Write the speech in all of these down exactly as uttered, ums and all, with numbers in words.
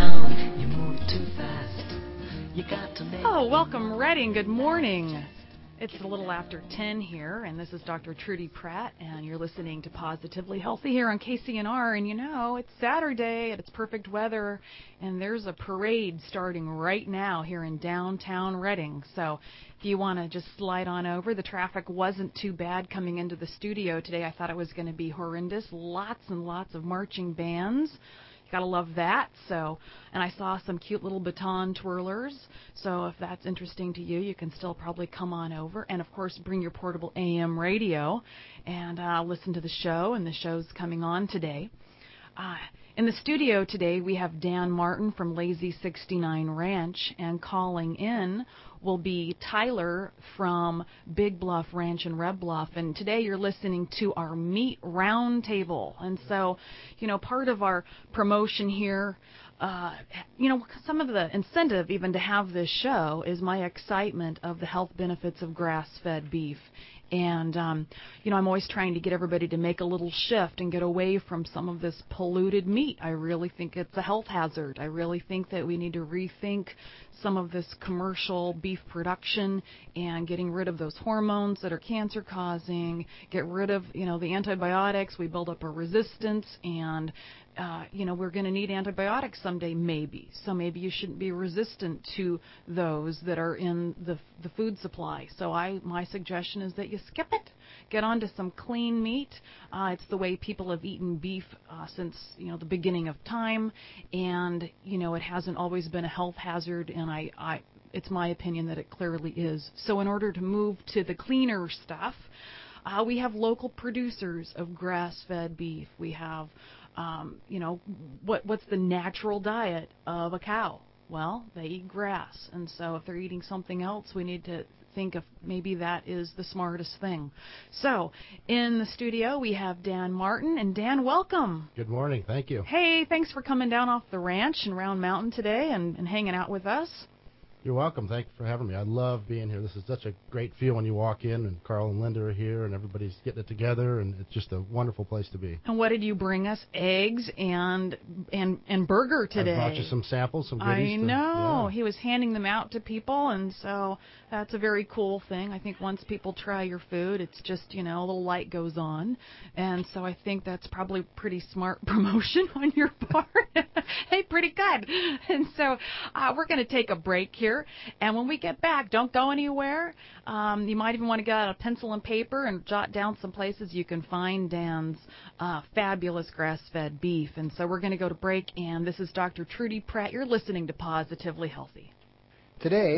down, you move too fast. You got to make Oh, welcome, Redding. Good morning. It's a little after ten here, and this is Doctor Trudy Pratt, and you're listening to Positively Healthy here on K C N R. And you know, it's Saturday, and it's perfect weather, and there's a parade starting right now here in downtown Redding. So if you want to just slide on over, the traffic wasn't too bad coming into the studio today. I thought it was going to be horrendous. Lots and lots of marching bands. You gotta love that. So, and I saw some cute little baton twirlers. So if that's interesting to you, you can still probably come on over. And of course, bring your portable A M radio and uh, listen to the show. And the show's coming on today. Uh, in the studio today, we have Dan Martin from Lazy sixty-nine Ranch, and calling in will be Tyler from Big Bluff Ranch in Red Bluff. And today you're listening to our Meat Roundtable. And so, you know, part of our promotion here, uh, you know, some of the incentive even to have this show is my excitement of the health benefits of grass-fed beef. And, um, you know, I'm always trying to get everybody to make a little shift and get away from some of this polluted meat. I really think it's a health hazard. I really think that we need to rethink some of this commercial beef production and getting rid of those hormones that are cancer causing, get rid of, you know, the antibiotics. We build up a resistance, and Uh, you know, we're going to need antibiotics someday, maybe. So maybe you shouldn't be resistant to those that are in the the food supply. So I, my suggestion is that you skip it. Get onto some clean meat. Uh, it's the way people have eaten beef uh, since, you know, the beginning of time. And, you know, it hasn't always been a health hazard, and I, I it's my opinion that it clearly is. So in order to move to the cleaner stuff, uh, we have local producers of grass-fed beef. We have Um, you know, what what's the natural diet of a cow? Well, they eat grass. And so if they're eating something else, we need to think if maybe that is the smartest thing. So in the studio, we have Dan Martin. And Dan, welcome. Good morning. Thank you. Hey, thanks for coming down off the ranch in Round Mountain today and, and hanging out with us. You're welcome. Thank you for having me. I love being here. This is such a great feel when you walk in, and Carl and Linda are here, and everybody's getting it together, and it's just a wonderful place to be. And what did you bring us? Eggs and and and burger today. I brought you some samples, some goodies. I to, know. yeah. He was handing them out to people, and so that's a very cool thing. I think once people try your food, it's just, you know, a little light goes on. And so I think that's probably pretty smart promotion on your part. Hey, pretty good. And so uh, we're going to take a break here. And when we get back, don't go anywhere. Um, you might even want to get out a pencil and paper and jot down some places you can find Dan's uh, fabulous grass-fed beef. And so we're going to go to break, and this is Doctor Trudy Pratt. You're listening to Positively Healthy. Today.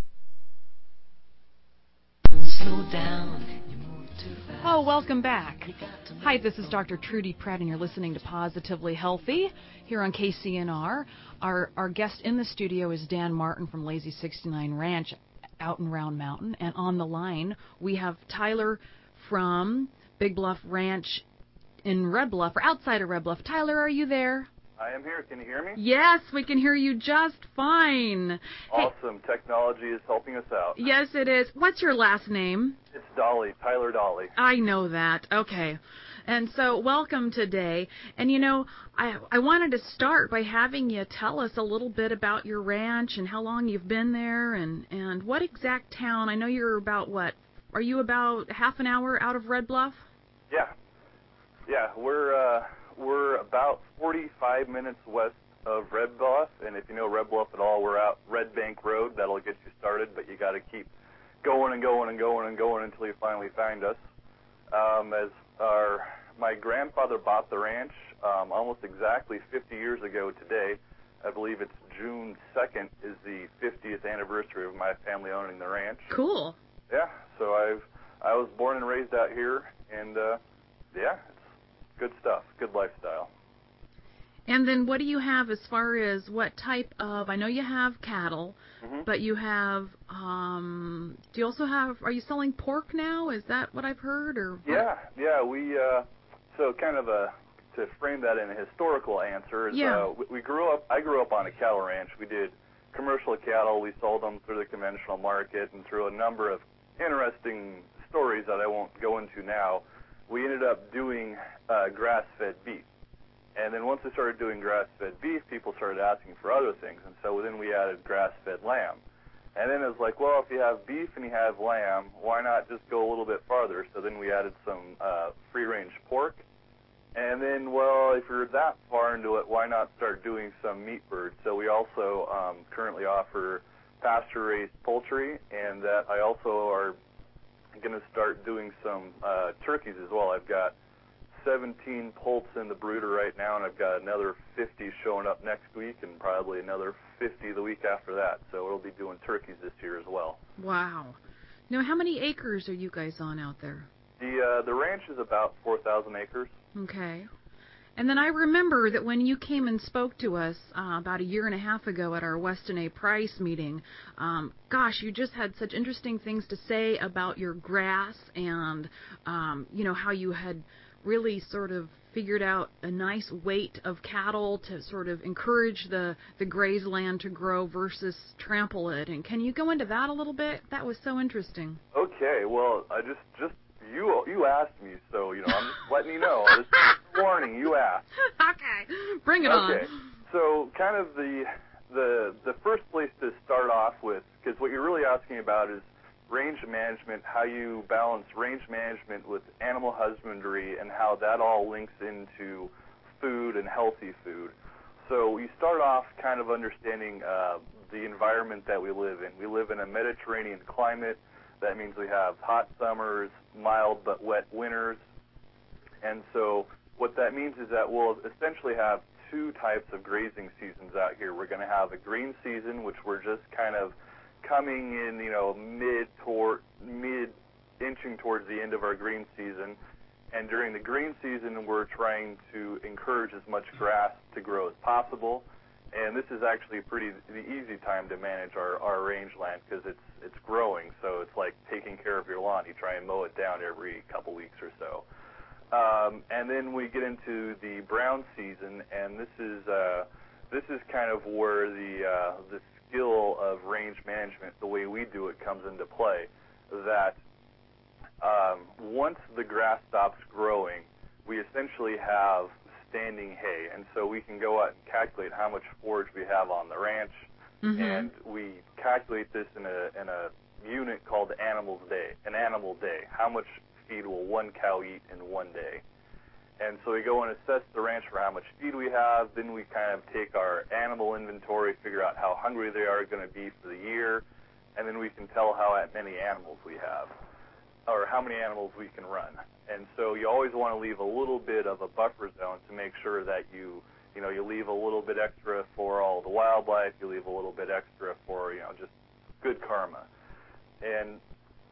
slow down, you move too fast. Oh, welcome back. Hi, this is Doctor Trudy Pratt, and you're listening to Positively Healthy here on K C N R. Our our guest in the studio is Dan Martin from Lazy sixty-nine Ranch out in Round Mountain. And on the line, we have Tyler from Big Bluff Ranch in Red Bluff, or outside of Red Bluff. Tyler, are you there? I am here. Can you hear me? Yes, we can hear you just fine. Awesome. Hey. Technology is helping us out. Yes, it is. What's your last name? It's Dolly, Tyler Dolly. I know that. Okay. And so welcome today. And, you know, I I wanted to start by having you tell us a little bit about your ranch and how long you've been there and, and what exact town. I know you're about, what, are you about half an hour out of Red Bluff? Yeah. Yeah, we're uh, we're about forty-five minutes west of Red Bluff. And if you know Red Bluff at all, we're out Red Bank Road. That'll get you started, but you got to keep going and going and going and going until you finally find us. Um, as our my grandfather bought the ranch um, almost exactly fifty years ago today. I believe it's June second is the fiftieth anniversary of my family owning the ranch. Cool. Yeah, so I've I was born and raised out here, and uh, yeah, it's good stuff, good lifestyle. And then what do you have as far as what type of, I know you have cattle, Mm-hmm. but you have, um, do you also have, are you selling pork now? Is that what I've heard? Or what? Yeah, yeah, we, uh, so kind of a, to frame that in a historical answer, is, Yeah. uh, we, we grew up, I grew up on a cattle ranch. We did commercial cattle, we sold them through the conventional market and through a number of interesting stories that I won't go into now. We ended up doing uh, grass-fed beef. And then once we started doing grass-fed beef, people started asking for other things, and so then we added grass-fed lamb. And then it was like, well, if you have beef and you have lamb, why not just go a little bit farther? So then we added some uh, free-range pork. And then, well, if you're that far into it, why not start doing some meat birds? So we also um, currently offer pasture-raised poultry, and that I also are going to start doing some uh, turkeys as well. I've got seventeen poults in the brooder right now, and I've got another fifty showing up next week, and probably another fifty the week after that. So we'll be doing turkeys this year as well. Wow. Now, how many acres are you guys on out there? The uh, the ranch is about four thousand acres. Okay. And then I remember that when you came and spoke to us uh, about a year and a half ago at our Weston A. Price meeting, um, gosh, you just had such interesting things to say about your grass and, um, you know, how you had really sort of figured out a nice weight of cattle to sort of encourage the, the grazed land to grow versus trample it. And can you go into that a little bit? That was so interesting. Okay, well, I just, just you you asked me, so, you know, I'm just letting you know. This is warning, you asked. Okay, bring it on. Okay, so kind of the, the, the first place to start off with, because what you're really asking about is range management, how you balance range management with animal husbandry, and how that all links into food and healthy food. So we start off kind of understanding uh, the environment that we live in. We live in a Mediterranean climate. That means we have hot summers, mild but wet winters. And so what that means is that we'll essentially have two types of grazing seasons out here. We're going to have a green season, which we're just kind of coming in, you know, mid toward mid inching towards the end of our green season. And during the green season, we're trying to encourage as much grass to grow as possible. And this is actually pretty the easy time to manage our, our rangeland because it's it's growing. So it's like taking care of your lawn. You try and mow it down every couple weeks or so. Um, and then we get into the brown season, and this is uh, this is kind of where the uh, the skill of range management, the way we do it, comes into play. That um, once the grass stops growing, we essentially have standing hay, and so we can go out and calculate how much forage we have on the ranch, mm-hmm. and we calculate this in a in a unit called animals day, an animal day. How much feed will one cow eat in one day? And so we go and assess the ranch for how much feed we have. Then we kind of take our animal inventory, figure out how hungry they are going to be for the year, and then we can tell how many animals we have, or how many animals we can run. And so you always want to leave a little bit of a buffer zone to make sure that you, you know, you leave a little bit extra for all the wildlife, you leave a little bit extra for, you know, just good karma. And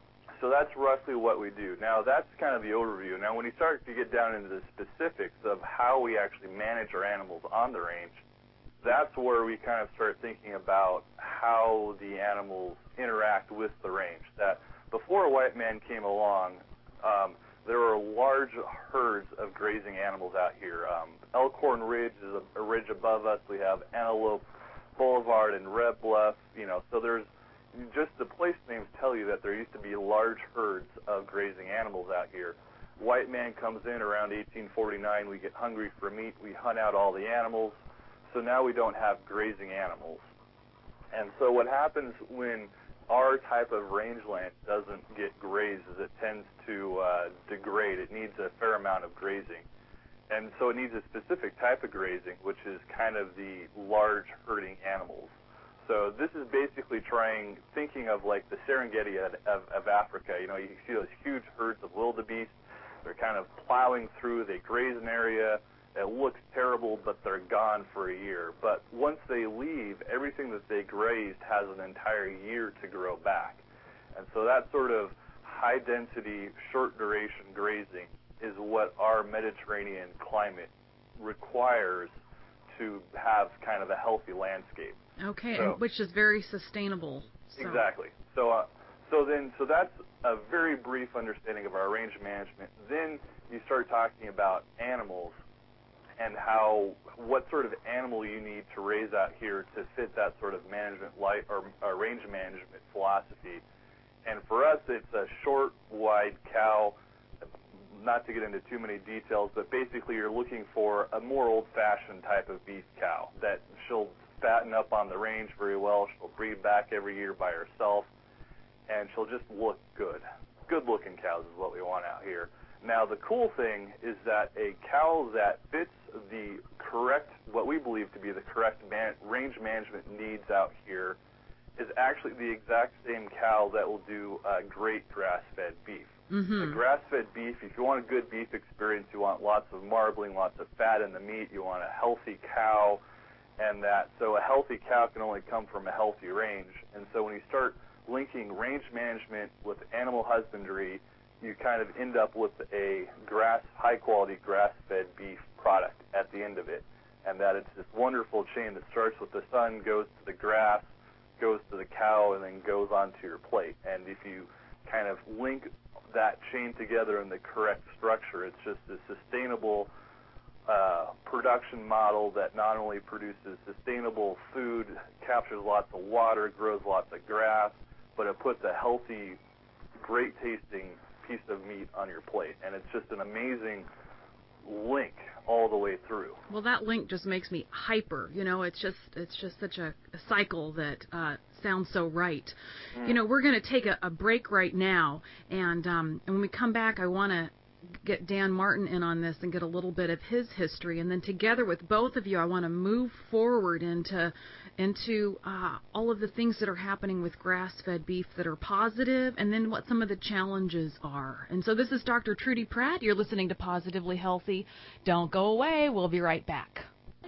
so that's roughly what we do. Now, that's kind of the overview. Now, when you start to get down into the specifics of how we actually manage our animals on the range, that's where we kind of start thinking about how the animals interact with the range. That before a white man came along, um, there were large herds of grazing animals out here. Um, Elkhorn Ridge is a, a ridge above us. We have Antelope Boulevard and Red Bluff. You know, so there's just the place names tell you that there used to be large herds of grazing animals out here. White man comes in around eighteen forty-nine. We get hungry for meat. We hunt out all the animals. So now we don't have grazing animals. And so what happens when our type of rangeland doesn't get grazed is it tends to uh, degrade. It needs a fair amount of grazing. And so it needs a specific type of grazing, which is kind of the large herding animals. So this is basically trying, thinking of like the Serengeti of, of, of Africa. You know, you see those huge herds of wildebeest. They're kind of plowing through. They graze an area. It looks terrible, but they're gone for a year. But once they leave, everything that they grazed has an entire year to grow back. And so that sort of high-density, short-duration grazing is what our Mediterranean climate requires to have kind of a healthy landscape. Okay, So, and which is very sustainable. So. Exactly. So, uh, so then, so that's a very brief understanding of our range management. Then you start talking about animals and how, what sort of animal you need to raise out here to fit that sort of management light or, or range management philosophy. And for us, it's a short, wide cow, not to get into too many details, but basically you're looking for a more old-fashioned type of beef cow that she'll fatten up on the range very well. She'll breed back every year by herself, and she'll just look good. Good-looking cows is what we want out here. Now, the cool thing is that a cow that fits the correct, what we believe to be the correct man, range management needs out here is actually the exact same cow that will do uh, great grass-fed beef. Mm-hmm. The grass-fed beef, if you want a good beef experience, you want lots of marbling, lots of fat in the meat, you want a healthy cow, and that. So a healthy cow can only come from a healthy range. And so when you start linking range management with animal husbandry, you kind of end up with a grass, high-quality grass-fed beef product at the end of it. And that it's this wonderful chain that starts with the sun, goes to the grass, goes to the cow, and then goes onto your plate. And if you kind of link that chain together in the correct structure, it's just a sustainable uh, production model that not only produces sustainable food, captures lots of water, grows lots of grass, but it puts a healthy, great-tasting piece of meat on your plate. And it's just an amazing link all the way through. Well, that link just makes me hyper. You know, it's just it's just such a, a cycle that uh, sounds so right. Mm. You know, we're going to take a, a break right now, and um, and when we come back, I want to get Dan Martin in on this and get a little bit of his history, and then together with both of you, I want to move forward into into uh, all of the things that are happening with grass-fed beef that are positive, and then what some of the challenges are. And so this is Doctor Trudy Pratt. You're listening to Positively Healthy. Don't go away. We'll be right back.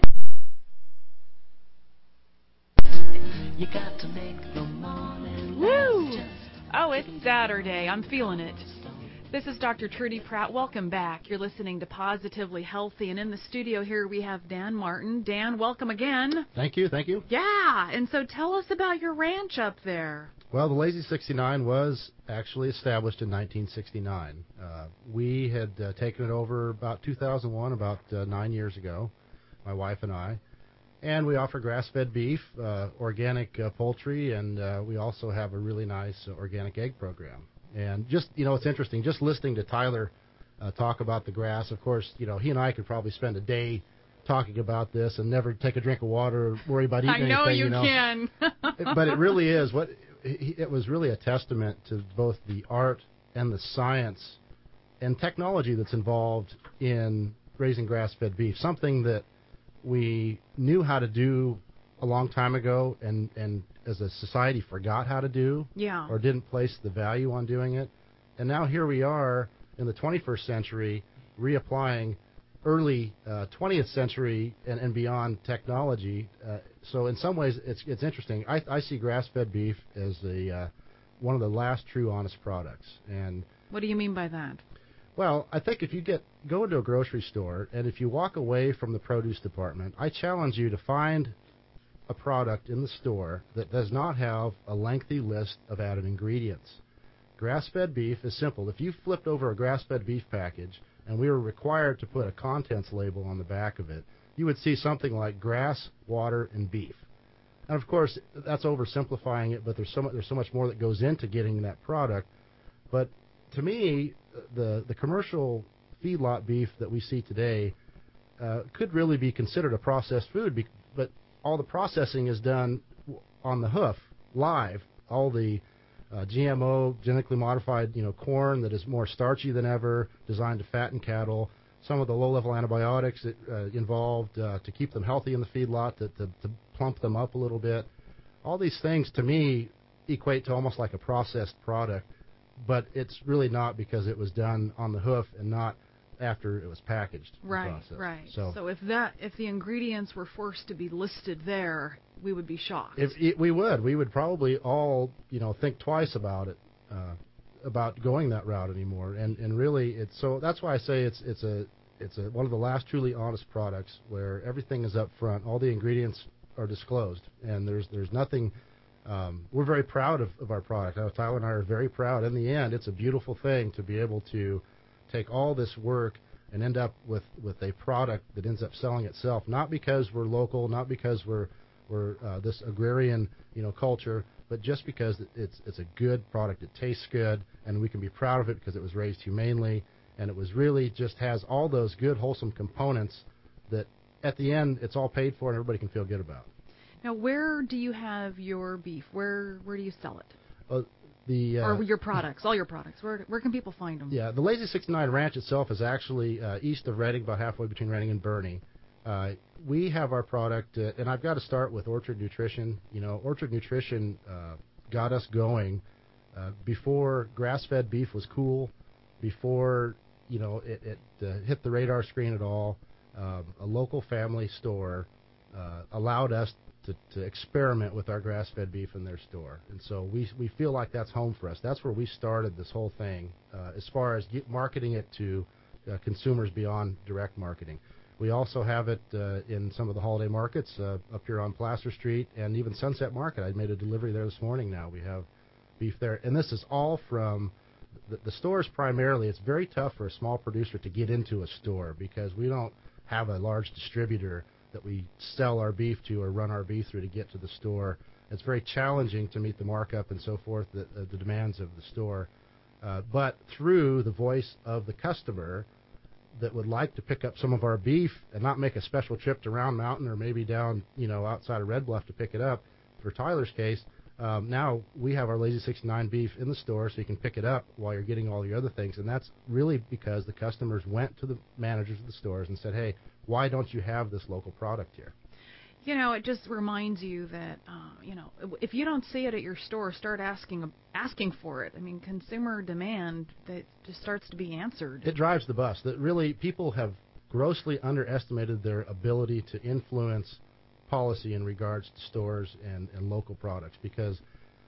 You got to make the morning. Woo! Oh, it's Saturday. I'm feeling it. This is Doctor Trudy Pratt. Welcome back. You're listening to Positively Healthy, and in the studio here we have Dan Martin. Dan, welcome again. Thank you, thank you. Yeah, and so tell us about your ranch up there. Well, the Lazy sixty-nine was actually established in nineteen sixty-nine. Uh, we had uh, taken it over about two thousand one, about uh, nine years ago, my wife and I. And we offer grass-fed beef, uh, organic uh, poultry, and uh, we also have a really nice uh, organic egg program. And just, you know, it's interesting, just listening to Tyler uh, talk about the grass. Of course, you know, he and I could probably spend a day talking about this and never take a drink of water or worry about eating anything. I know you, you know. can. But it really is. What it was really a testament to both the art and the science and technology that's involved in raising grass-fed beef, something that we knew how to do a long time ago and, and as a society forgot how to do, yeah. or didn't place the value on doing it. And now here we are in the twenty-first century reapplying early uh, twentieth century and, and beyond technology. Uh, so in some ways it's it's interesting. I, I see grass-fed beef as a uh, one of the last true honest products. And what do you mean by that? Well, I think if you get go into a grocery store and if you walk away from the produce department, I challenge you to find a product in the store that does not have a lengthy list of added ingredients. Grass-fed beef is simple. If you flipped over a grass-fed beef package and we were required to put a contents label on the back of it, you would see something like grass, water, and beef. And of course, that's oversimplifying it, but there's so much, there's so much more that goes into getting that product. But to me, the the commercial feedlot beef that we see today uh, could really be considered a processed food, be, but all the processing is done on the hoof, live. All the uh, G M O, genetically modified, you know, corn that is more starchy than ever, designed to fatten cattle. Some of the low-level antibiotics that, uh, involved uh, to keep them healthy in the feedlot, to, to, to plump them up a little bit. All these things, to me, equate to almost like a processed product, but it's really not because it was done on the hoof and not after it was packaged. Right, processed. right. So, so if that, if the ingredients were forced to be listed there, we would be shocked. If it, we would, we would probably all, you know, think twice about it, uh, about going that route anymore. And and really, it's so that's why I say it's it's a it's a one of the last truly honest products where everything is up front, all the ingredients are disclosed, and there's there's nothing. Um, we're very proud of, of our product. Uh, Tyler and I are very proud. In the end, it's a beautiful thing to be able to take all this work and end up with, with a product that ends up selling itself, not because we're local, not because we're we're uh, this agrarian, you know, culture, but just because it's it's a good product. It tastes good, and we can be proud of it because it was raised humanely, and it was really just has all those good, wholesome components that at the end it's all paid for and everybody can feel good about. Now, where do you have your beef? Where where do you sell it? Uh, the uh, or your products, all your products. Where where can people find them? Yeah, the Lazy sixty-nine Ranch itself is actually uh, east of Redding, about halfway between Redding and Boerne. Uh, we have our product, uh, and I've got to start with Orchard Nutrition. You know, Orchard Nutrition uh, got us going uh, before grass-fed beef was cool, before, you know, it, it uh, hit the radar screen at all. Um, a local family store uh, allowed us to, to experiment with our grass-fed beef in their store. And so we we feel like that's home for us. That's where we started this whole thing uh, as far as get marketing it to uh, consumers beyond direct marketing. We also have it uh, in some of the holiday markets uh, up here on Placer Street and even Sunset Market. I made a delivery there this morning now. We have beef there. And this is all from the, the stores primarily. It's very tough for a small producer to get into a store because we don't have a large distributor that we sell our beef to or run our beef through to get to the store. It's very challenging to meet the markup and so forth, the, uh, the demands of the store. Uh, but through the voice of the customer that would like to pick up some of our beef and not make a special trip to Round Mountain or maybe down, you know, outside of Red Bluff to pick it up, for Tyler's case, um, now we have our Lazy sixty-nine beef in the store so you can pick it up while you're getting all your other things. And that's really because the customers went to the managers of the stores and said, hey, why don't you have this local product here? You know, it just reminds you that, uh, you know, if you don't see it at your store, start asking asking for it. I mean, consumer demand that just starts to be answered. It drives the bus. That really, people have grossly underestimated their ability to influence policy in regards to stores and, and local products, because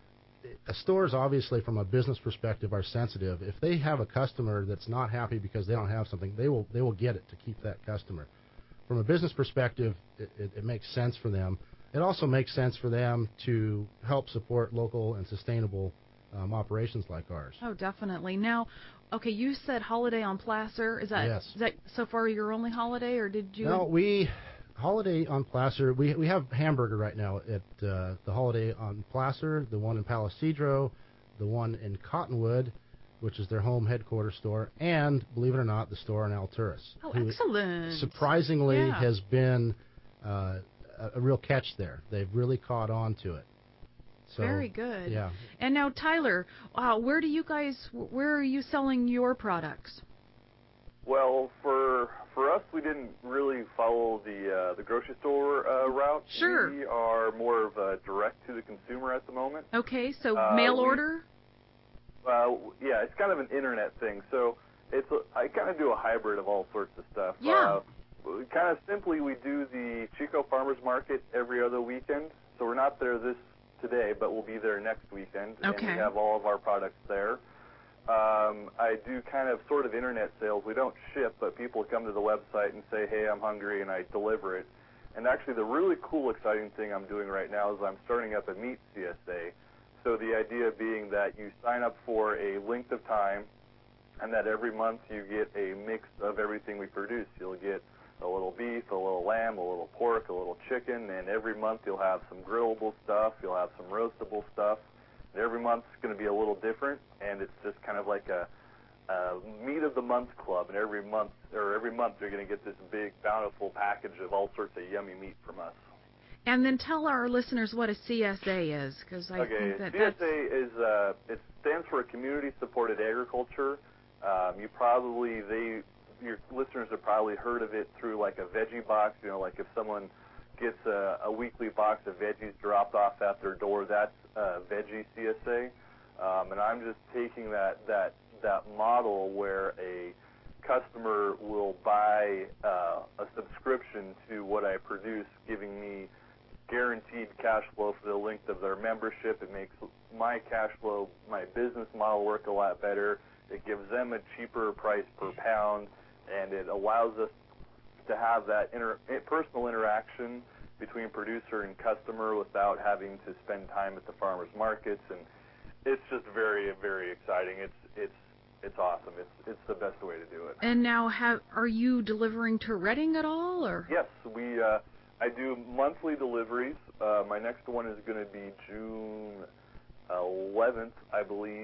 stores, obviously, from a business perspective, are sensitive. If they have a customer that's not happy because they don't have something, they will they will get it to keep that customer. From a business perspective, it, it, it makes sense for them. It also makes sense for them to help support local and sustainable um, operations like ours. Oh, definitely. Now, okay, you said holiday on Placer. Is that Yes. is that so far your only holiday, or did you? No, we holiday on Placer. We we have hamburger right now at uh, the holiday on Placer, the one in Palo Cedro, the one in Cottonwood, which is their home headquarters store, and, believe it or not, the store in Alturas. Oh, who excellent. Surprisingly Yeah. has been uh, a, a real catch there. They've really caught on to it. So, Very good. Yeah. And now, Tyler, uh, where do you guys, where are you selling your products? Well, for for us, we didn't really follow the uh, the grocery store uh, route. Sure. We are more of a direct to the consumer at the moment. Okay, so Uh, mail we- order? Uh, yeah, it's kind of an internet thing. So it's a, I kind of do a hybrid of all sorts of stuff. Yeah. Uh, kind of simply, we do the Chico Farmers Market every other weekend. So we're not there this today, but we'll be there next weekend. And Okay. we have all of our products there. Um, I do kind of sort of internet sales. We don't ship, but people come to the website and say, hey, I'm hungry, and I deliver it. And actually, the really cool, exciting thing I'm doing right now is I'm starting up a meat C S A. So the idea being that you sign up for a length of time, and that every month you get a mix of everything we produce. You'll get a little beef, a little lamb, a little pork, a little chicken, and every month you'll have some grillable stuff, you'll have some roastable stuff. And every month's going to be a little different, and it's just kind of like a, a meat of the month club. And every month, or every month, you're going to get this big, bountiful package of all sorts of yummy meat from us. And then tell our listeners what a C S A is, because I Okay, think that C S A that's... is uh, it stands for Community-Supported Agriculture. Um, you probably they your listeners have probably heard of it through like a veggie box. You know, like if someone gets a, a weekly box of veggies dropped off at their door, that's uh, Veggie C S A. Um, and I'm just taking that that that model where a customer will buy uh, a subscription to what I produce, giving me guaranteed cash flow for the length of their membership. It makes my cash flow, my business model work a lot better. It gives them a cheaper price per pound, and it allows us to have that inter- personal interaction between producer and customer without having to spend time at the farmers markets. And it's just very, very exciting. It's it's it's awesome. It's it's the best way to do it. And now, have are you delivering to Redding at all, or? Yes, we. Uh, I do monthly deliveries. Uh, my next one is going to be June eleventh, I believe.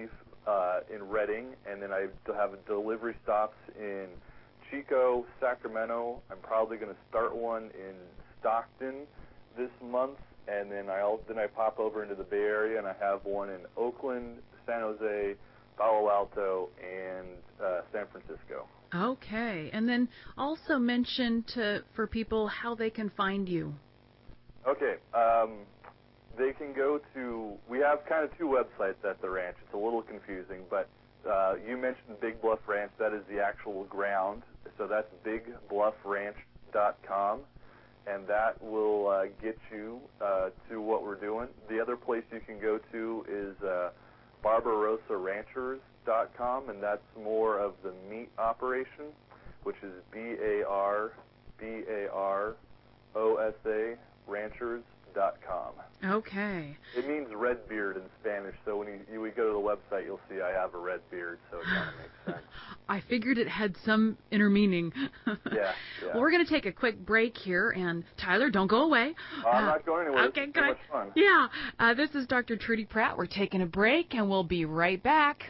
uh, in Redding, and then I have delivery stops in Chico, Sacramento. I'm probably going to start one in Stockton this month, and then I then I pop over into the Bay Area, and I have one in Oakland, San Jose, Palo Alto, and uh, San Francisco. Okay, and then also mention to for people how they can find you. Okay, um, they can go to, we have kind of two websites at the ranch. It's a little confusing, but uh, you mentioned Big Bluff Ranch. That is the actual ground, so that's big bluff ranch dot com, and that will uh, get you uh, to what we're doing. The other place you can go to is uh, Barbarossa Ranchers dot com, and that's more of the meat operation, which is B A R B A R O S A ranchers dot com. Okay. It means red beard in Spanish, so when you, you we go to the website, you'll see I have a red beard, so it kind of makes sense. I figured it had some inner meaning. yeah, yeah. Well, we're going to take a quick break here, and Tyler, don't go away. Oh, I'm uh, not going anywhere. Okay, It's good. so much fun. Yeah, uh, this is Doctor Trudy Pratt. We're taking a break, and we'll be right back.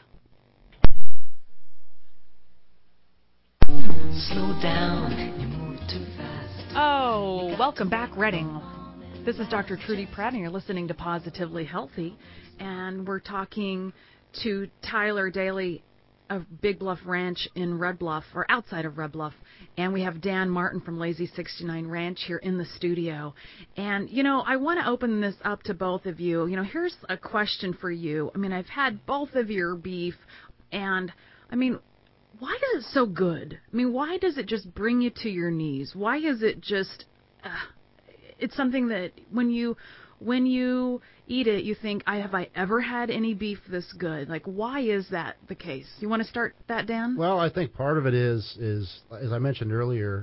Slow down, you move too fast. Oh, welcome back, Redding. This is Doctor Trudy Pratt, and you're listening to Positively Healthy, and we're talking to Tyler Daly of Big Bluff Ranch in Red Bluff, or outside of Red Bluff, and we have Dan Martin from Lazy sixty-nine Ranch here in the studio. And, you know, I want to open this up to both of you. You know, here's a question for you. I mean, I've had both of your beef, and, I mean, why is it so good? I mean, why does it just bring you to your knees? Why is it just, uh, it's something that when you when you eat it, you think, I have I ever had any beef this good? Like, why is that the case? You want to start that, Dan? Well, I think part of it is, is as I mentioned earlier,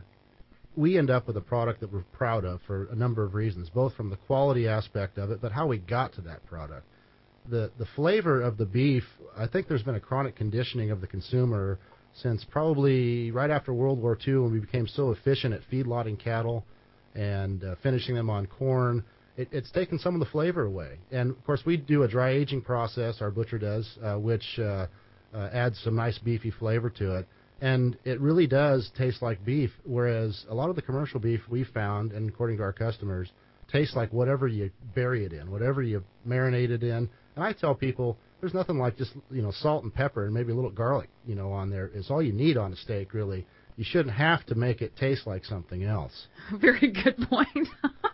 we end up with a product that we're proud of for a number of reasons, both from the quality aspect of it, but how we got to that product. The the flavor of the beef, I think there's been a chronic conditioning of the consumer since probably right after World War Two, when we became so efficient at feedlotting cattle and uh, finishing them on corn. It, it's taken some of the flavor away. And, of course, we do a dry aging process, our butcher does, uh, which uh, uh, adds some nice beefy flavor to it. And it really does taste like beef, whereas a lot of the commercial beef we found, and according to our customers, tastes like whatever you bury it in, whatever you marinate it in. And I tell people, there's nothing like just, you know, salt and pepper and maybe a little garlic, you know, on there. It's all you need on a steak, really. You shouldn't have to make it taste like something else. Very good point.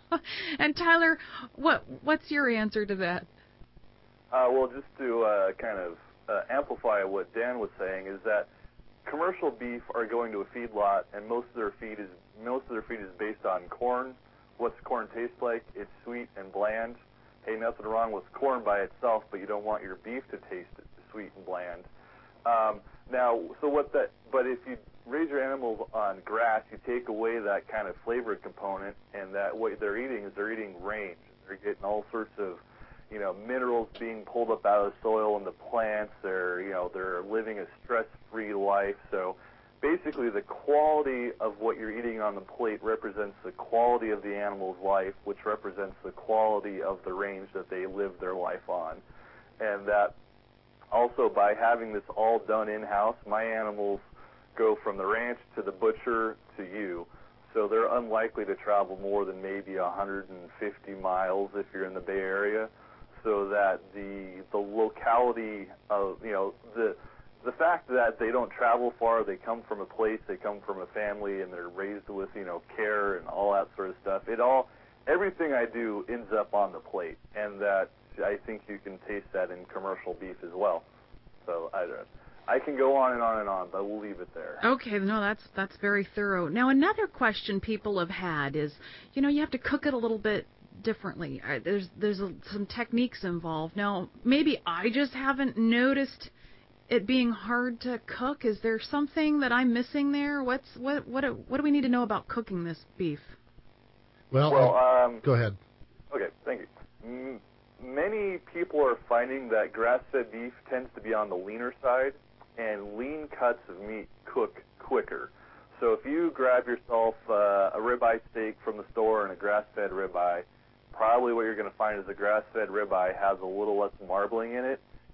And Tyler, what what's your answer to that? Uh, well, just to uh, kind of uh, amplify what Dan was saying is that commercial beef are going to a feedlot, and most of their feed is most of their feed is based on corn. What's corn taste like? It's sweet and bland. Hey, nothing wrong with corn by itself, but you don't want your beef to taste sweet and bland. Um, now, so what that? But if you raise your animals on grass, you take away that kind of flavor component, and that what they're eating is they're eating range. They're getting all sorts of, you know, minerals being pulled up out of the soil and the plants. They're, you know, they're living a stress-free life. So basically the quality of what you're eating on the plate represents the quality of the animal's life, which represents the quality of the range that they live their life on. And that also, by having this all done in-house, my animals go from the ranch to the butcher to you. So they're unlikely to travel more than maybe one hundred fifty miles if you're in the Bay Area, so that the the locality of, you know, the the fact that they don't travel far, they come from a place, they come from a family, and they're raised with, you know, care and all that sort of stuff. It all, everything I do ends up on the plate, and that I think you can taste that in commercial beef as well. So I don't I can go on and on and on, but we'll leave it there. Okay, no, that's that's very thorough. Now, another question people have had is, you know, you have to cook it a little bit differently. Uh, There's there's a, some techniques involved. Now, maybe I just haven't noticed it being hard to cook. Is there something that I'm missing there? What's what what what do we need to know about cooking this beef? Well, Well, uh, um, go ahead. Okay, thank you. M- many people are finding that grass-fed beef tends to be on the leaner side, and lean cuts of meat cook quicker. So if you grab yourself uh, a ribeye steak from the store and a grass-fed ribeye, probably what you're going to find is the grass-fed ribeye has a little less marbling in it,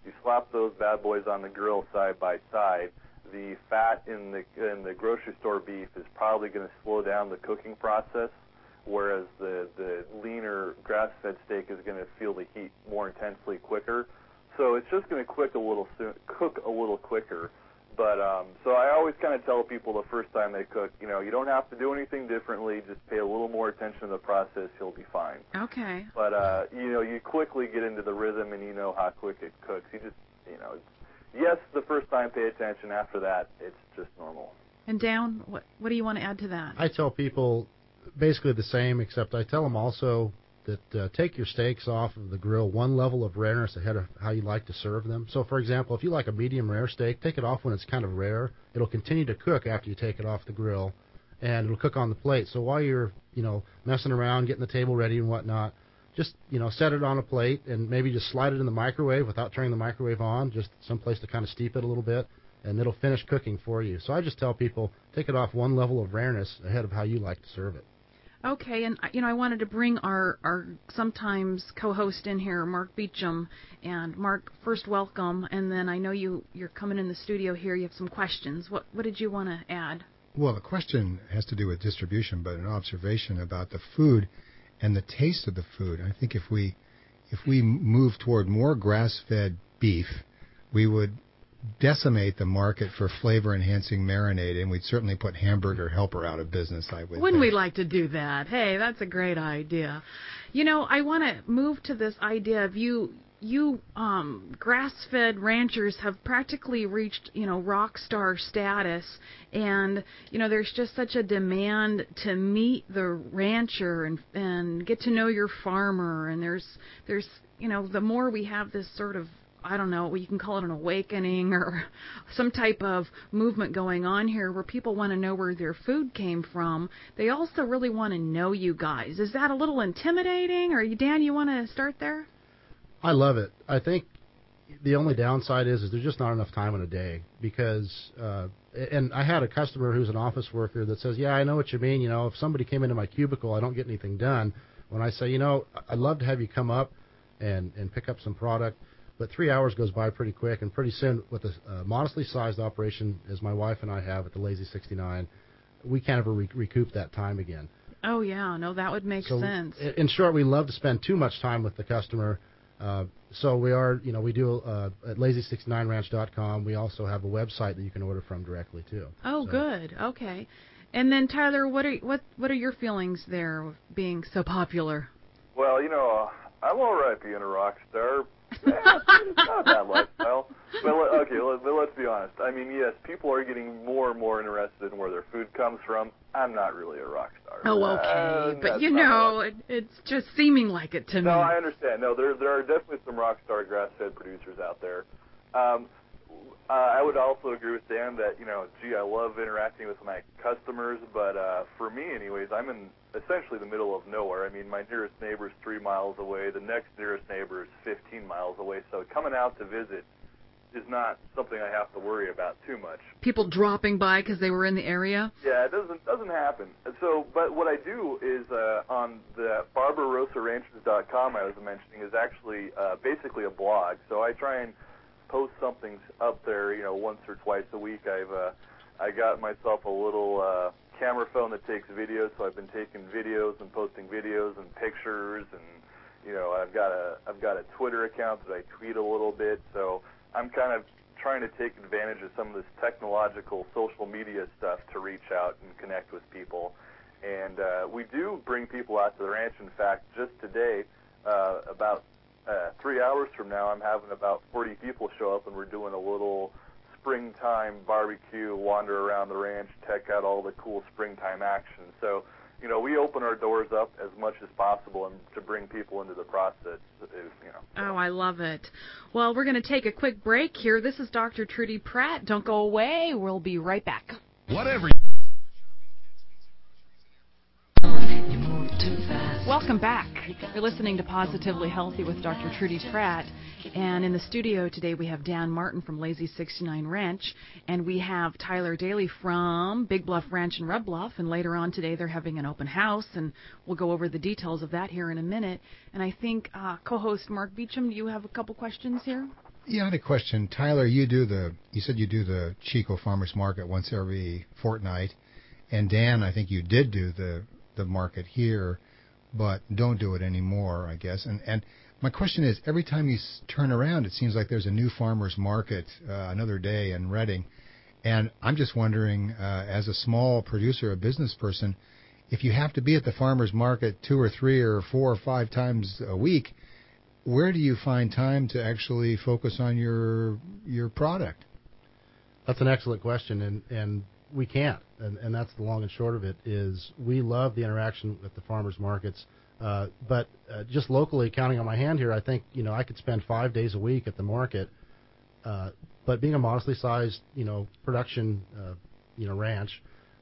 You slap those bad boys on the grill side by side. The fat in the in the grocery store beef is probably going to slow down the cooking process, whereas the, the leaner grass-fed steak is going to feel the heat more intensely quicker. So it's just going to cook a little soon, cook a little quicker. But um, so I always kind of tell people the first time they cook, you know, you don't have to do anything differently. Just pay a little more attention to the process. You'll be fine. Okay. But uh, you know, you quickly get into the rhythm, and you know how quick it cooks. You just, you know, it's, yes, the first time pay attention. After that, it's just normal. And Dan, what what do you want to add to that? I tell people basically the same, except I tell them also that uh, take your steaks off of the grill one level of rareness ahead of how you like to serve them. So, for example, if you like a medium rare steak, take it off when it's kind of rare. It'll continue to cook after you take it off the grill, and it'll cook on the plate. So while you're, you know, messing around, getting the table ready and whatnot, just, you know, set it on a plate and maybe just slide it in the microwave without turning the microwave on, just someplace to kind of steep it a little bit, and it'll finish cooking for you. So I just tell people, take it off one level of rareness ahead of how you like to serve it. Okay, and you know, I wanted to bring our, our sometimes co-host in here, Mark Beecham. And Mark, first welcome, and then I know you, you're coming in the studio here. You have some questions. What what did you want to add? Well, the question has to do with distribution, but an observation about the food and the taste of the food. I think if we if we move toward more grass-fed beef, we would decimate the market for flavor-enhancing marinade, and we'd certainly put Hamburger Helper out of business, I would Wouldn't think. we like to do that? Hey, that's a great idea. You know, I want to move to this idea of you, you um, grass-fed ranchers have practically reached, you know, rock star status, and, you know, there's just such a demand to meet the rancher and, and get to know your farmer, and there's, there's, you know, the more we have this sort of, I don't know, you can call it an awakening or some type of movement going on here where people want to know where their food came from. They also really want to know you guys. Is that a little intimidating? Or, Dan, you want to start there? I love it. I think the only downside is, is there's just not enough time in a day because, uh, and I had a customer who's an office worker that says, yeah, I know what you mean. You know, if somebody came into my cubicle, I don't get anything done. When I say, you know, I'd love to have you come up and, and pick up some product. But three hours goes by pretty quick, and pretty soon, with a uh, modestly sized operation, as my wife and I have at the Lazy sixty-nine, we can't ever re- recoup that time again. Oh, yeah. No, that would make so sense. In short, we love to spend too much time with the customer. Uh, so we are, you know, we do uh, at lazy sixty-nine ranch dot com. We also have a website that you can order from directly, too. Oh, so. good. Okay. And then, Tyler, what are what what are your feelings there of being so popular? Well, you know, I'm all right being a rock star. Yeah, it's not a bad lifestyle. But okay, let, but let's be honest. I mean, yes, people are getting more and more interested in where their food comes from. I'm not really a rock star. Oh, okay, uh, but you know, it, it's just seeming like it to no, me. No, I understand. No, there there are definitely some rock star grass-fed producers out there. Um, uh, I would also agree with Dan that, you know, gee, I love interacting with my customers, but uh, for me, anyways, I'm in essentially the middle of nowhere. I mean, my nearest neighbor is three miles away. The next nearest neighbor is fifteen miles away. So coming out to visit is not something I have to worry about too much. People dropping by because they were in the area? Yeah, it doesn't doesn't happen. So, but what I do is uh, on the barbarossa ranches dot com I was mentioning is actually uh, basically a blog. So I try and post something up there, you know, once or twice a week. I've uh, I got myself a little uh, camera phone that takes videos, so I've been taking videos and posting videos and pictures, and you know, I've got a I've got a Twitter account that I tweet a little bit. So I'm kind of trying to take advantage of some of this technological social media stuff to reach out and connect with people. And uh, we do bring people out to the ranch. In fact, just today, uh, about uh, three hours from now, I'm having about forty people show up, and we're doing a little springtime barbecue, wander around the ranch, check out all the cool springtime action. So, you know, we open our doors up as much as possible and to bring people into the process, you know. Oh, I love it. Well, we're going to take a quick break here. This is Doctor Trudy Pratt. Don't go away. We'll be right back. Whatever. You move too fast. Welcome back. You're listening to Positively Healthy with Doctor Trudy Pratt. And in the studio today we have Dan Martin from Lazy sixty-nine Ranch, and we have Tyler Daly from Big Bluff Ranch in Red Bluff, and later on today they're having an open house, and we'll go over the details of that here in a minute. And I think uh, co-host Mark Beecham, do you have a couple questions here? Yeah, I had a question. Tyler, you do the, you said you do the Chico Farmers Market once every fortnight. And Dan, I think you did do the, the market here, but don't do it anymore, I guess. And, and my question is, every time you s- turn around, it seems like there's a new farmers market uh, another day in Reading. And I'm just wondering, uh, as a small producer, a business person, if you have to be at the farmers market two or three or four or five times a week, where do you find time to actually focus on your your product? That's an excellent question, and, and we can't, and, and that's the long and short of it, is we love the interaction at the farmers markets, uh, but uh, just locally, counting on my hand here, I think, you know, I could spend five days a week at the market, uh, but being a modestly sized, you know, production, uh, you know, ranch,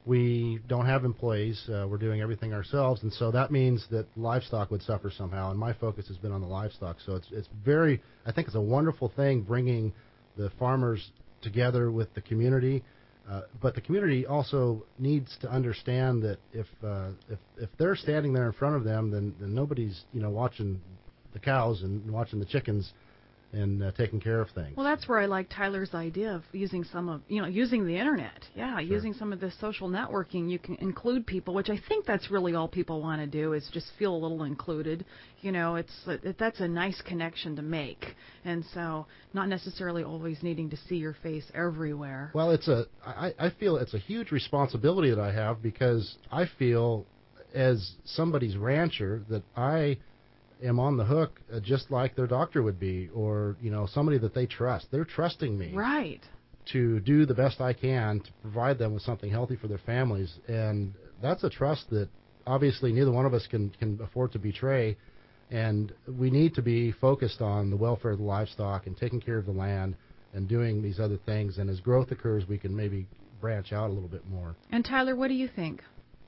we don't have employees. Uh, we're doing everything ourselves, and so that means that livestock would suffer somehow. And my focus has been on the livestock. So it's it's very. I think it's a wonderful thing bringing the farmers together with the community. Uh, but the community also needs to understand that if uh, if if they're standing there in front of them, then, then nobody's you know watching the cows and watching the chickens and uh, taking care of things. Well, that's where I like Tyler's idea of using some of, you know, using the internet. Yeah, Sure. using some of this social networking. You can include people, which I think that's really all people want to do is just feel a little included. You know, it's it, that's a nice connection to make, and so not necessarily always needing to see your face everywhere. Well, it's a I, I feel it's a huge responsibility that I have because I feel as somebody's rancher that I am on the hook uh, just like their doctor would be, or you know somebody that they trust. They're trusting me Right. to do the best I can to provide them with something healthy for their families, and that's a trust that obviously neither one of us can can afford to betray. And we need to be focused on the welfare of the livestock and taking care of the land and doing these other things. And as growth occurs, we can maybe branch out a little bit more. And Tyler, what do you think?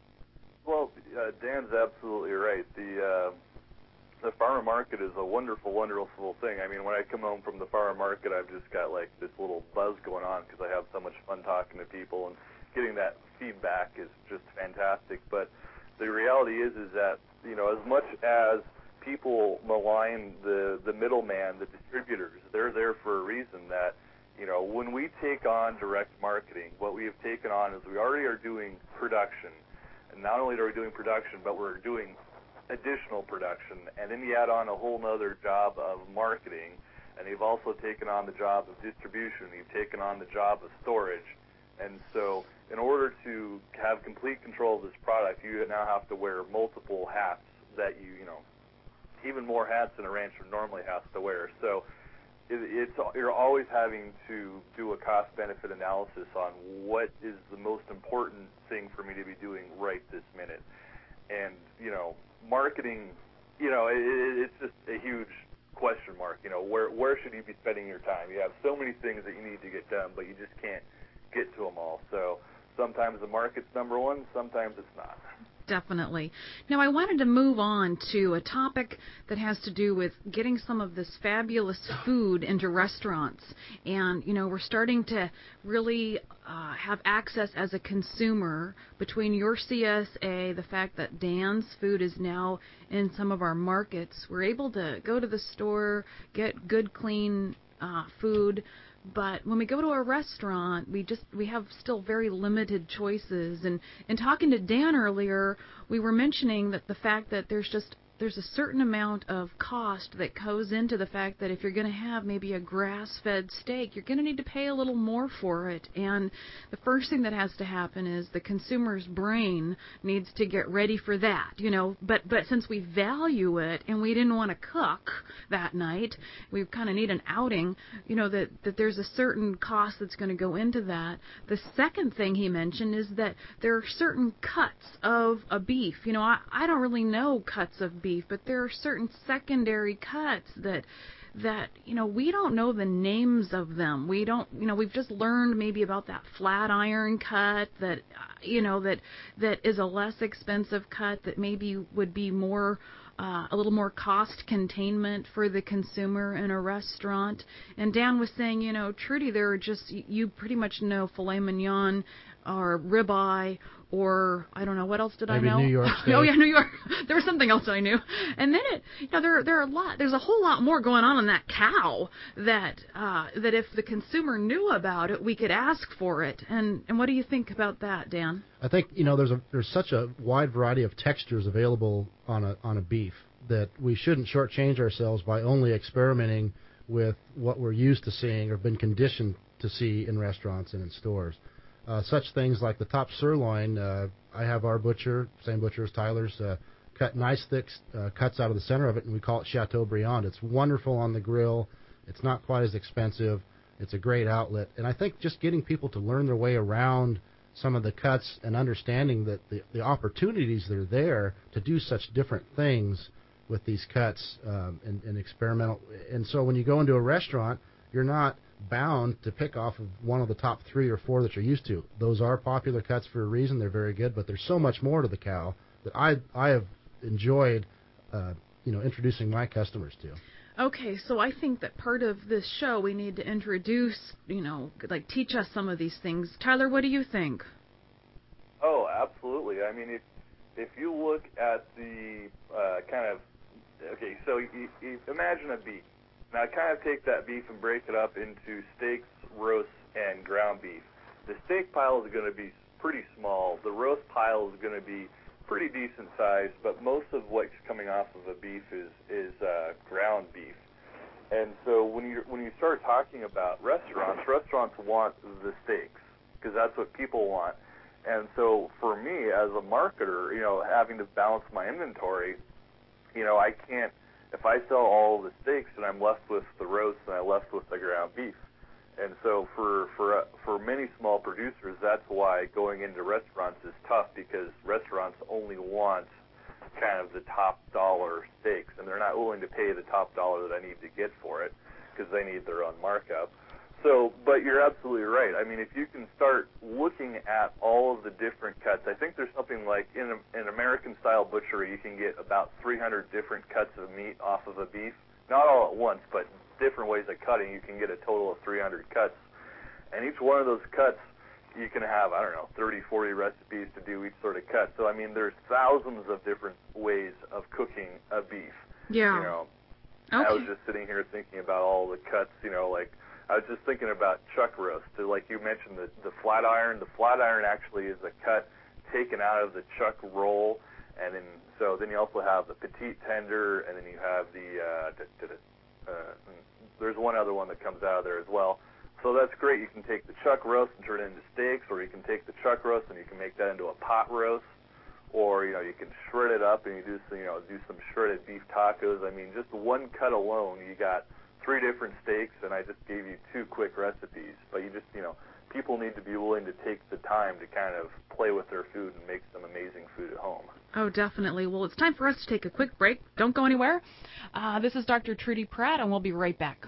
Well, uh, Dan's absolutely right. The uh, the farmer market is a wonderful, wonderful thing. I mean, when I come home from the farmer market, I've just got like this little buzz going on because I have so much fun talking to people, and getting that feedback is just fantastic. But the reality is, is that you know, as much as people malign the the middleman, the distributors, they're there for a reason. That you know, when we take on direct marketing, what we have taken on is we already are doing production, and not only are we doing production, but we're doing additional production, and then you add on a whole nother job of marketing, and you've also taken on the job of distribution, you've taken on the job of storage. And so in order to have complete control of this product, you now have to wear multiple hats that you, you know, even more hats than a rancher normally has to wear. So it, it's you're always having to do a cost-benefit analysis on what is the most important thing for me to be doing right this minute. And, you know, marketing, you know, it, it's just a huge question mark. You know, where where should you be spending your time? You have so many things that you need to get done, but you just can't get to them all. So sometimes the market's number one, sometimes it's not. Definitely. Now, I wanted to move on to a topic that has to do with getting some of this fabulous food into restaurants. And, you know, we're starting to really uh, have access as a consumer between your C S A, the fact that Dan's food is now in some of our markets. We're able to go to the store, get good, clean uh, food. But when we go to a restaurant, we just we have still very limited choices. And in talking to Dan earlier, we were mentioning that the fact that there's just there's a certain amount of cost that goes into the fact that if you're going to have maybe a grass-fed steak, you're going to need to pay a little more for it. And the first thing that has to happen is the consumer's brain needs to get ready for that, you know. But but since we value it and we didn't want to cook that night, we kind of need an outing, you know, that, that there's a certain cost that's going to go into that. The second thing he mentioned is that there are certain cuts of a beef. You know, I, I don't really know cuts of beef. Beef, but there are certain secondary cuts that that you know we don't know the names of them. We don't, you know, we've just learned maybe about that flat iron cut that uh, you know that that is a less expensive cut that maybe would be more uh, a little more cost containment for the consumer in a restaurant. And Dan was saying, you know, Trudy, there are just you pretty much know filet mignon or ribeye or I don't know, what else did Maybe I know? New York steak. Oh yeah, New York. There was something else I knew. And then it, you know, there there are a lot. There's a whole lot more going on in that cow that uh, that if the consumer knew about it, we could ask for it. And and what do you think about that, Dan? I think you know there's a there's such a wide variety of textures available on a on a beef that we shouldn't shortchange ourselves by only experimenting with what we're used to seeing or been conditioned to see in restaurants and in stores. Uh, such things like the top sirloin, uh, I have our butcher, same butcher as Tyler's, uh, cut nice thick uh, cuts out of the center of it, and we call it Chateaubriand. It's wonderful on the grill. It's not quite as expensive. It's a great outlet. And I think just getting people to learn their way around some of the cuts and understanding that the, the opportunities that are there to do such different things with these cuts um, and, and experimental. And so when you go into a restaurant, you're not bound to pick off of one of the top three or four that you're used to. Those are popular cuts for a reason. They're very good, but there's so much more to the cow that I I have enjoyed, uh, you know, introducing my customers to. Okay, so I think that part of this show we need to introduce, you know, like teach us some of these things. Tyler, what do you think? Oh, absolutely. I mean, if if you look at the uh, kind of, okay, so you, you imagine a beef. Now, kind of take that beef and break it up into steaks, roasts, and ground beef. The steak pile is going to be pretty small. The roast pile is going to be pretty decent size, but most of what's coming off of a beef is is uh, ground beef. And so when you when you start talking about restaurants, restaurants want the steaks because that's what people want. And so for me as a marketer, you know, having to balance my inventory, you know, I can't. If I sell all the steaks and I'm left with the roast and I'm left with the ground beef. And so for for uh, for many small producers, that's why going into restaurants is tough, because restaurants only want kind of the top dollar steaks, and they're not willing to pay the top dollar that I need to get for it because they need their own markup. So, but you're absolutely right. I mean, if you can start looking at all of the different cuts, I think there's something like in an American-style butchery, you can get about three hundred different cuts of meat off of a beef. Not all at once, but different ways of cutting. You can get a total of three hundred cuts. And each one of those cuts, you can have, I don't know, thirty, forty recipes to do each sort of cut. So, I mean, there's thousands of different ways of cooking a beef. Yeah. You know, okay. I was just sitting here thinking about all the cuts, you know, like, I was just thinking about chuck roast. Like you mentioned, the, the flat iron. The flat iron actually is a cut taken out of the chuck roll, and then so then you also have the petite tender, and then you have the uh, d- d- d- uh, there's one other one that comes out of there as well. So that's great. You can take the chuck roast and turn it into steaks, or you can take the chuck roast and you can make that into a pot roast, or you know you can shred it up and you do some, you know do some shredded beef tacos. I mean, just one cut alone, you got three different steaks, and I just gave you two quick recipes. But you just, you know, people need to be willing to take the time to kind of play with their food and make some amazing food at home. Oh, definitely. Well, it's time for us to take a quick break. Don't go anywhere. Uh, this is Doctor Trudy Pratt, and we'll be right back.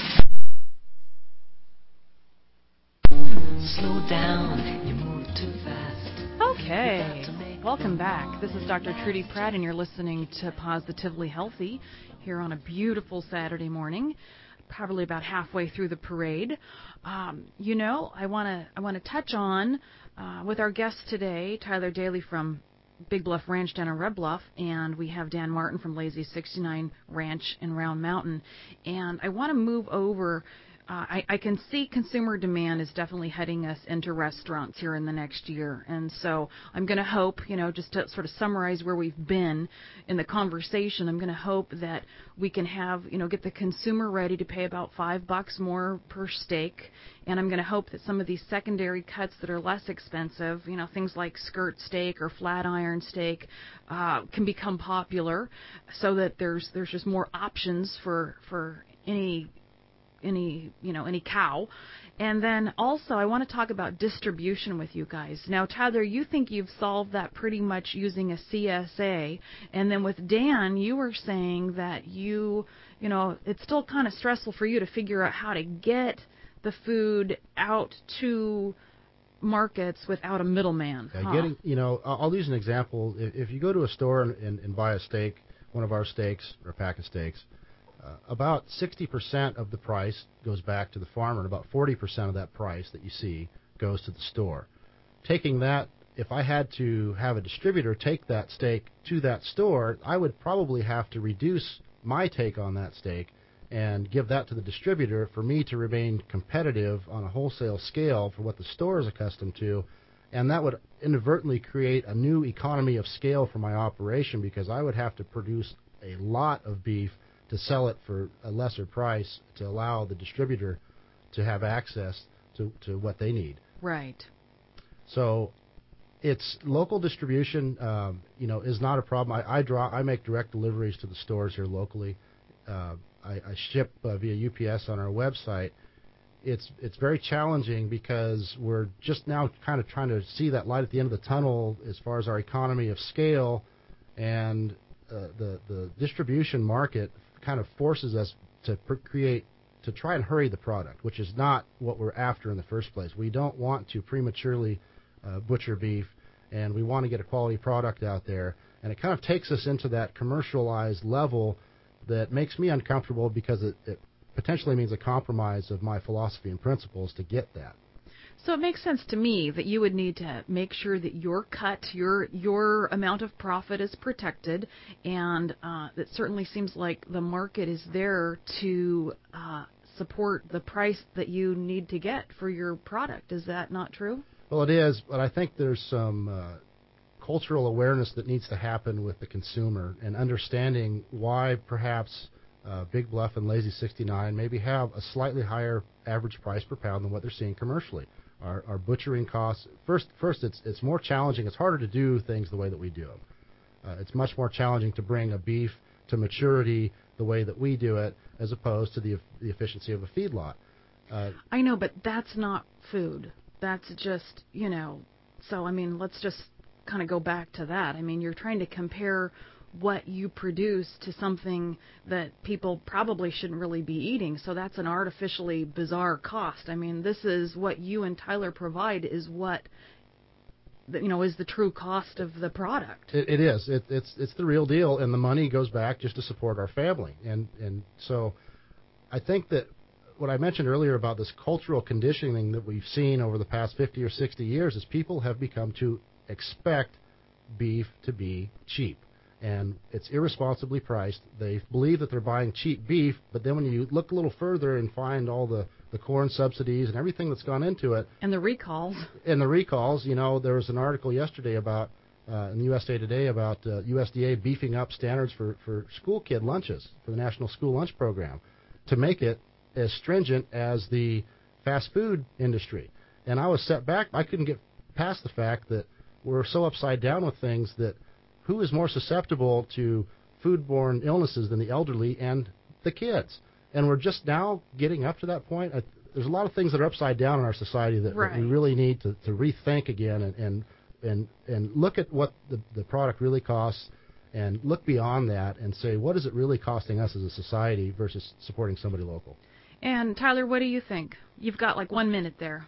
Slow down, you move too fast. Okay. Welcome back. This is Doctor Trudy Pratt, and you're listening to Positively Healthy here on a beautiful Saturday morning, probably about halfway through the parade. Um, you know, I want to I want to touch on uh, with our guest today, Tyler Daly from Big Bluff Ranch down in Red Bluff, and we have Dan Martin from Lazy sixty-nine Ranch in Round Mountain. And I want to move over. Uh, I, I can see consumer demand is definitely heading us into restaurants here in the next year. And so I'm going to hope, you know, just to sort of summarize where we've been in the conversation, I'm going to hope that we can have, you know, get the consumer ready to pay about five bucks more per steak. And I'm going to hope that some of these secondary cuts that are less expensive, you know, things like skirt steak or flat iron steak, uh, can become popular so that there's there's just more options for, for any any you know any cow. And then also I want to talk about distribution with you guys. Now, Tyler, you think you've solved that pretty much using a C S A, and then with Dan, you were saying that you you know it's still kind of stressful for you to figure out how to get the food out to markets without a middleman. Yeah, huh? getting you know I'll, I'll use an example. If, if you go to a store and, and, and buy a steak, one of our steaks or a pack of steaks, Uh, about sixty percent of the price goes back to the farmer, and about forty percent of that price that you see goes to the store. Taking that if I had to have a distributor take that steak to that store, I would probably have to reduce my take on that steak and give that to the distributor for me to remain competitive on a wholesale scale for what the store is accustomed to. And that would inadvertently create a new economy of scale for my operation, because I would have to produce a lot of beef to sell it for a lesser price to allow the distributor to have access to, to what they need. Right. So it's local distribution, um, you know, is not a problem. I, I draw, I make direct deliveries to the stores here locally. Uh, I, I ship uh, via U P S on our website. It's it's very challenging because we're just now kind of trying to see that light at the end of the tunnel as far as our economy of scale, and uh, the the distribution market kind of forces us to pr- create to try and hurry the product, which is not what we're after in the first place. We don't want to prematurely uh, butcher beef, and we want to get a quality product out there, and it kind of takes us into that commercialized level that makes me uncomfortable, because it, it potentially means a compromise of my philosophy and principles to get that. So it makes sense to me that you would need to make sure that your cut, your your amount of profit is protected, and uh, it certainly seems like the market is there to uh, support the price that you need to get for your product. Is that not true? Well, it is, but I think there's some uh, cultural awareness that needs to happen with the consumer, and understanding why perhaps uh, Big Bluff and Lazy sixty-nine maybe have a slightly higher average price per pound than what they're seeing commercially. Our, our butchering costs, first, first it's it's more challenging. It's harder to do things the way that we do them. Uh, it's much more challenging to bring a beef to maturity the way that we do it, as opposed to the the efficiency of a feedlot. Uh, I know, but that's not food. That's just, you know, so, I mean, let's just kind of go back to that. I mean, you're trying to compare what you produce to something that people probably shouldn't really be eating. So that's an artificially bizarre cost. I mean, this is what you and Tyler provide is what, you know, is the true cost of the product. It, it is. It, it's it's the real deal, and the money goes back just to support our family. And and so I think that what I mentioned earlier about this cultural conditioning that we've seen over the past fifty or sixty years is people have become to expect beef to be cheap. And it's irresponsibly priced. They believe that they're buying cheap beef, but then when you look a little further and find all the, the corn subsidies and everything that's gone into it. And the recalls. And the recalls, you know, there was an article yesterday about, uh, in U S A Today, about uh, U S D A beefing up standards for, for school kid lunches, for the National School Lunch Program, to make it as stringent as the fast food industry. And I was set back. I couldn't get past the fact that we're so upside down with things that who is more susceptible to foodborne illnesses than the elderly and the kids? And we're just now getting up to that point. I, there's a lot of things that are upside down in our society that, right. that we really need to, to rethink again and, and and and look at what the, the product really costs, and look beyond that and say, what is it really costing us as a society versus supporting somebody local? And Tyler, what do you think? You've got like one minute there.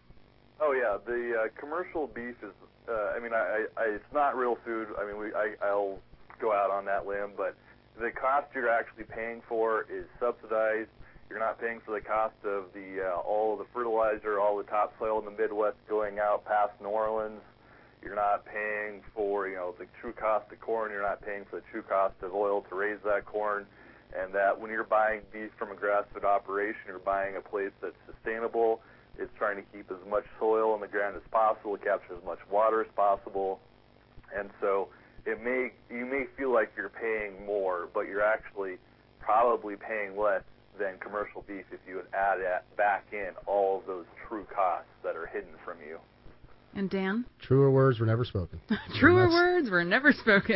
Oh yeah, the uh, commercial beef is. Uh, I mean, I, I, it's not real food. I mean, we, I, I'll go out on that limb, but the cost you're actually paying for is subsidized. You're not paying for the cost of the uh, all of the fertilizer, all the topsoil in the Midwest going out past New Orleans. You're not paying for, you know, the true cost of corn. You're not paying for the true cost of oil to raise that corn. And that when you're buying beef from a grass-fed operation, you're buying a place that's sustainable. It's trying to keep as much soil in the ground as possible, capture as much water as possible, and so it may you may feel like you're paying more, but you're actually probably paying less than commercial beef if you would add at, back in all of those true costs that are hidden from you. And Dan? Truer words were never spoken. Truer words were never spoken.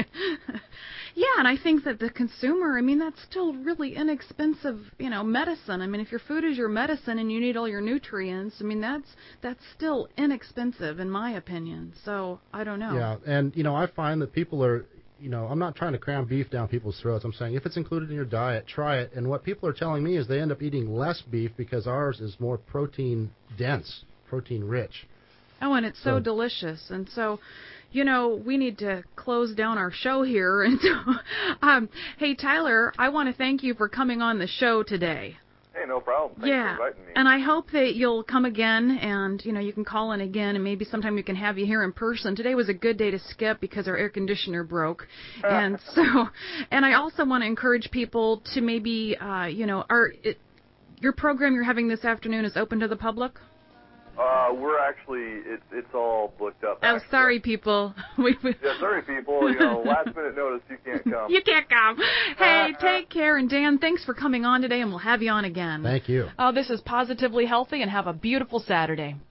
Yeah, and I think that the consumer, I mean, that's still really inexpensive, you know, medicine. I mean, if your food is your medicine and you need all your nutrients, I mean, that's that's still inexpensive in my opinion. So, I don't know. Yeah, and, you know, I find that people are, you know, I'm not trying to cram beef down people's throats. I'm saying if it's included in your diet, try it. And what people are telling me is they end up eating less beef because ours is more protein dense, protein rich. Oh, and it's so, so delicious. And so, you know, we need to close down our show here. And so, um, hey, Tyler, I want to thank you for coming on the show today. Hey, no problem. Thanks yeah. for inviting me. And I hope that you'll come again, and you know you can call in again, and maybe sometime we can have you here in person. Today was a good day to skip because our air conditioner broke, and so and I also want to encourage people to maybe uh, you know our it, your program you're having this afternoon is open to the public. Uh, we're actually, it's it's all booked up. Oh, actually. sorry, people. we, we... Yeah, sorry, people. You know, last minute notice, you can't come. You can't come. Hey, take care. And Dan, thanks for coming on today, and we'll have you on again. Thank you. Oh, this is Positively Healthy, and have a beautiful Saturday.